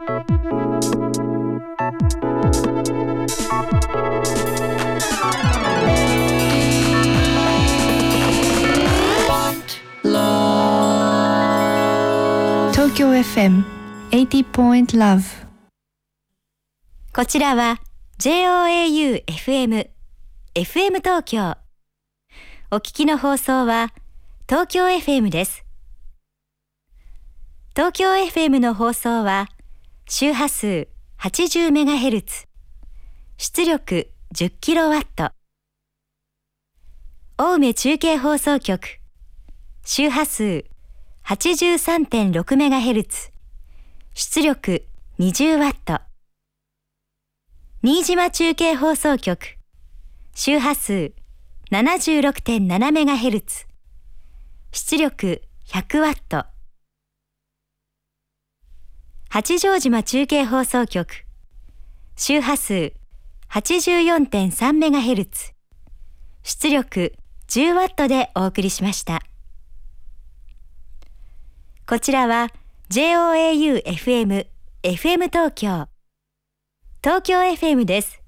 東京 FM80.Love。 こちらは JOAU FM東京。お聞きの放送は東京 FM です。東京 FM の放送は周波数 80MHz、出力 10kW。青梅中継放送局、周波数 83.6MHz、出力 20W。新島中継放送局、周波数 76.7MHz、出力 100W。八丈島中継放送局、周波数 84.3MHz、出力 10W でお送りしました。こちらは JOAU FM 東京。東京 FM です。